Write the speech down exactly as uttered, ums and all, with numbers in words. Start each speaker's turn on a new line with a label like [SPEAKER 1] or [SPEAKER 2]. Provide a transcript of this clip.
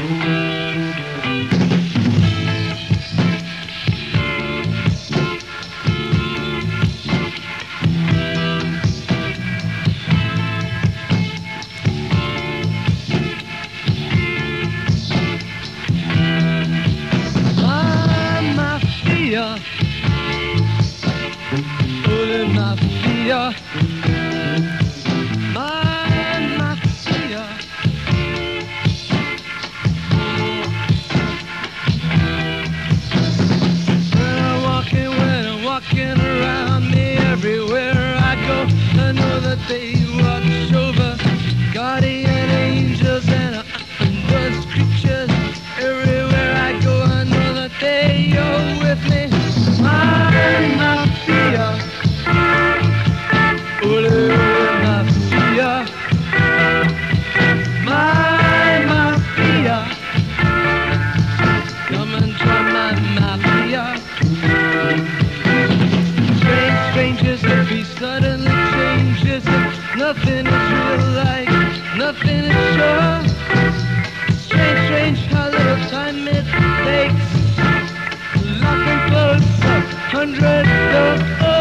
[SPEAKER 1] mafia, my mafia. When I'm walking, when I'm walking around me, everywhere I go, I know that they watch over guardian angels and those creatures. Everywhere I go, I know that they are with me. My mafia. Ole mafia, my mafia, come and join my mafia. Strange strangers, the beast suddenly changes. Nothing is real, like nothing is sure. Strange, strange, how little time it takes. Laughing close, a hundred of